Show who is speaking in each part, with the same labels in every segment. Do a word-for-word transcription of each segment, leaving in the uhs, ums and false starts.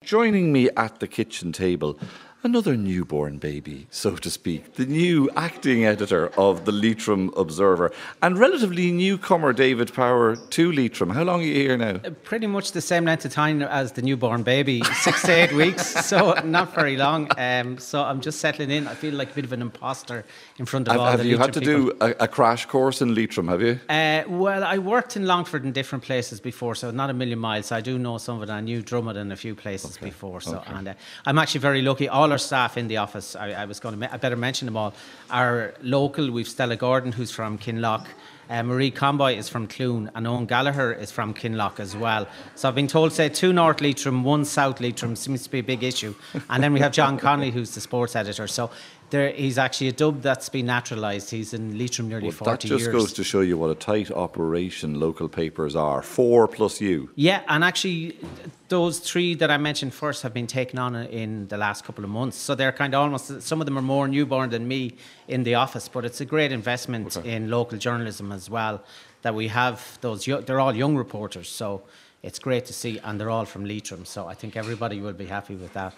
Speaker 1: joining me at the kitchen table, another newborn baby, so to speak, the new acting editor of the Leitrim Observer, and relatively newcomer David Power to Leitrim. How long are you here now?
Speaker 2: Uh, pretty much the same length of time as the newborn baby, six to eight weeks, so not very long. Um, so I'm just settling in. I feel like a bit of an imposter in front of
Speaker 1: have,
Speaker 2: all
Speaker 1: have
Speaker 2: the
Speaker 1: you
Speaker 2: Leitrim
Speaker 1: had to
Speaker 2: people.
Speaker 1: do a, a crash course in Leitrim, have you?
Speaker 2: Uh, well, I worked in Longford in different places before, so not a million miles. So I do know some of it. I knew Drummond in a few places
Speaker 1: okay.
Speaker 2: before. So,
Speaker 1: okay.
Speaker 2: and uh, I'm actually very lucky. All our staff in the office, I, I was going to, I better mention them all, are local. We've Stella Gordon, who's from Kinloch. Uh, Marie Comboy is from Clune, and Owen Gallagher is from Kinloch as well. So I've been told, say, two North Leitrim, one South Leitrim seems to be a big issue. And then we have John Connolly, who's the sports editor. So there, he's actually a dub that's been naturalised. He's in Leitrim nearly
Speaker 1: well,
Speaker 2: forty
Speaker 1: years. That just
Speaker 2: years.
Speaker 1: goes to show you what a tight operation local papers are. Four plus you.
Speaker 2: Yeah, and actually those three that I mentioned first have been taken on in the last couple of months. So they're kind of almost, some of them are more newborn than me in the office, but it's a great investment okay. in local journalism as well, that we have those, they're all young reporters, so it's great to see, and they're all from Leitrim, so I think everybody will be happy with that.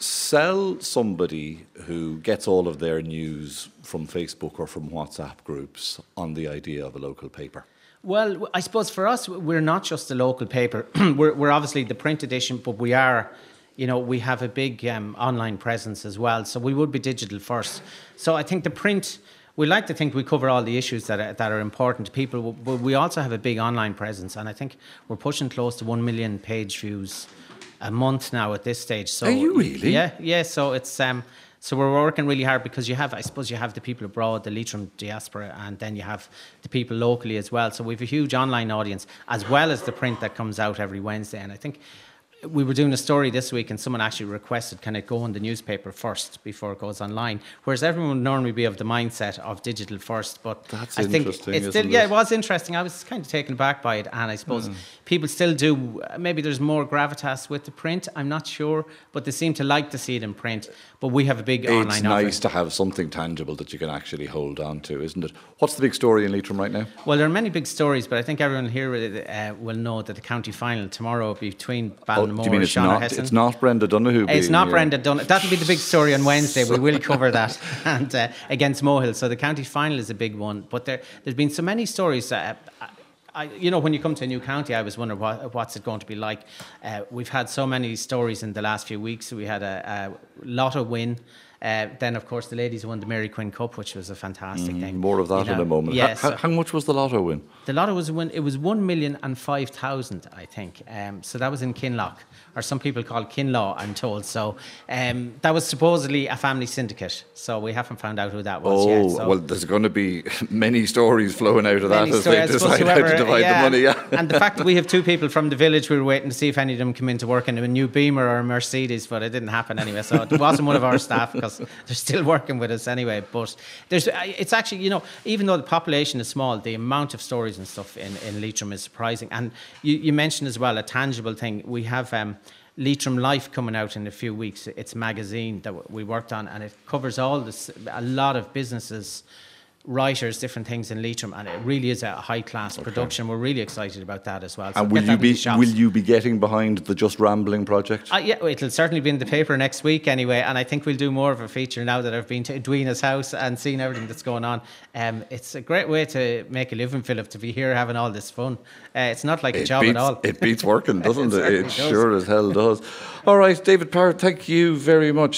Speaker 1: Sell somebody who gets all of their news from Facebook or from WhatsApp groups on the idea of a local paper.
Speaker 2: Well, I suppose for us, we're not just a local paper. we're, we're obviously the print edition, but we are, you know, we have a big um, online presence as well. So we would be digital first. So I think the print, we like to think we cover all the issues that are, that are important to people, but we also have a big online presence. And I think we're pushing close to one million page views a month now at this stage. So,
Speaker 1: are you really?
Speaker 2: Yeah, yeah. So it's... Um, So we're working really hard because you have, I suppose you have the people abroad, the Leitrim diaspora, and then you have the people locally as well. So we have a huge online audience, as well as the print that comes out every Wednesday. And I think we were doing a story this week and someone actually requested, can it go in the newspaper first before it goes online? Whereas everyone would normally be of the mindset of digital first. But
Speaker 1: that's
Speaker 2: I think
Speaker 1: interesting,
Speaker 2: it's
Speaker 1: isn't
Speaker 2: still, yeah,
Speaker 1: it?
Speaker 2: it was interesting. I was kind of taken aback by it. And I suppose mm. people still do, maybe there's more gravitas with the print, I'm not sure, but they seem to like to see it in print. But we have a big
Speaker 1: it's
Speaker 2: online
Speaker 1: It's nice
Speaker 2: offering.
Speaker 1: to have something tangible that you can actually hold on to, isn't it? What's the big story in Leitrim right now?
Speaker 2: Well, there are many big stories, but I think everyone here uh, will know that the county final tomorrow between Ballinamore
Speaker 1: oh, do you mean
Speaker 2: and
Speaker 1: it's
Speaker 2: Sean
Speaker 1: not,
Speaker 2: O'Hesson.
Speaker 1: It's not Brenda Donoghue being
Speaker 2: It's not
Speaker 1: here.
Speaker 2: Brenda Donoghue. That'll be the big story on Wednesday. We will cover that and uh, against Mohill. So the county final is a big one. But there, there's been so many stories. Uh, I, you know, when you come to a new county, I was wondering what, what's it going to be like. Uh, we've had so many stories in the last few weeks. We had a, a lotto win. Uh, then, of course, the ladies won the Mary Quinn Cup, which was a fantastic
Speaker 1: mm,
Speaker 2: thing.
Speaker 1: More of that
Speaker 2: you know,
Speaker 1: in a moment.
Speaker 2: Yes.
Speaker 1: How, how much was the lotto win?
Speaker 2: The lotto was win. It was one million and five thousand, I think. Um, so that was in Kinloch, or some people call it Kinlaw, I'm told. So um, that was supposedly a family syndicate. So we haven't found out who that was
Speaker 1: oh,
Speaker 2: yet. So
Speaker 1: well, there's going to be many stories flowing out of that as
Speaker 2: story,
Speaker 1: they decide whoever, how to divide
Speaker 2: yeah,
Speaker 1: the money. Yeah.
Speaker 2: And the fact that we have two people from the village, we were waiting to see if any of them come into work in a new Beamer or a Mercedes, but it didn't happen anyway. So it wasn't one of our staff because they're still working with us anyway. But there's, it's actually, you know, even though the population is small, the amount of stories and stuff in, in Leitrim is surprising. And you, you mentioned as well a tangible thing. We have um, Leitrim Life coming out in a few weeks. It's a magazine that we worked on, and it covers all this, a lot of businesses, writers, different things in Leitrim, and it really is a high class okay. production. We're really excited about that as well. So
Speaker 1: and will you be will you be getting behind the Just Rambling project?
Speaker 2: Uh, yeah, it'll certainly be in the paper next week anyway, and I think we'll do more of a feature now that I've been to Edwina's house and seen everything that's going on. Um, it's a great way to make a living, Philip, to be here having all this fun. Uh, it's not like
Speaker 1: it
Speaker 2: a job
Speaker 1: beats,
Speaker 2: at all.
Speaker 1: It beats working, doesn't it? It, it
Speaker 2: does.
Speaker 1: sure as hell does. All right, David Parrott, thank you very much.